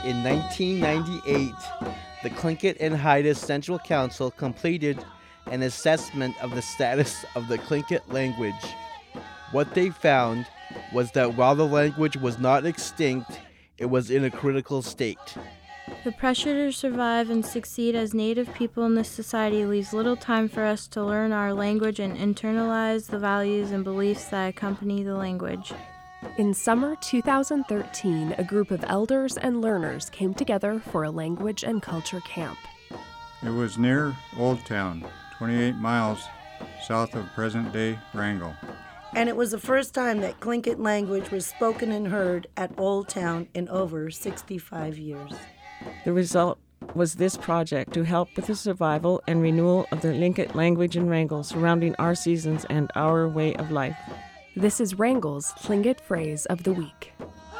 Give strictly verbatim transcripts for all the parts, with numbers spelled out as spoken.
in nineteen ninety-eight, the Tlingit and Haida Central Council completed an assessment of the status of the Tlingit language. What they found was that while the language was not extinct, it was in a critical state. The pressure to survive and succeed as Native people in this society leaves little time for us to learn our language and internalize the values and beliefs that accompany the language. In summer two thousand thirteen, a group of elders and learners came together for a language and culture camp. It was near Old Town, twenty-eight miles south of present-day Wrangell. And it was the first time that Tlingit language was spoken and heard at Old Town in over sixty-five years. The result was this project to help with the survival and renewal of the Tlingit language in Wrangell surrounding our seasons and our way of life. This is Wrangell's Tlingit phrase of the week.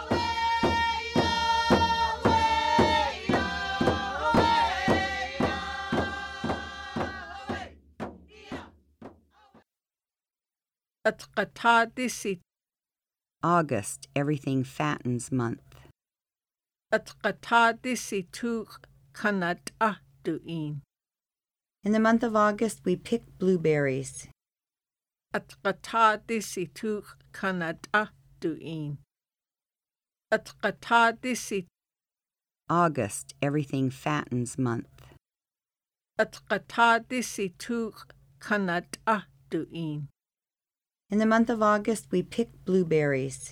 August, everything fattens month. In the month of August, we pick blueberries. August, everything fattens month. In the month of August, we pick blueberries.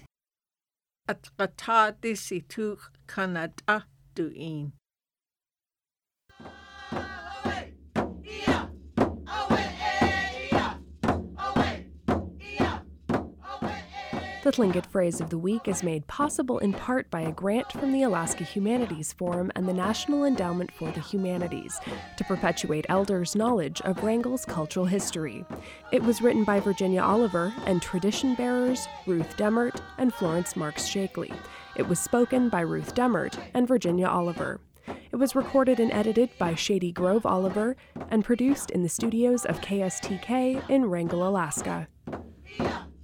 The Tlingit phrase of the week is made possible in part by a grant from the Alaska Humanities Forum and the National Endowment for the Humanities to perpetuate elders' knowledge of Wrangell's cultural history. It was written by Virginia Oliver and tradition bearers Ruth Demert and Florence Marks Shakely. It was spoken by Ruth Demert and Virginia Oliver. It was recorded and edited by Shady Grove Oliver and produced in the studios of K S T K in Wrangell, Alaska. Yeah.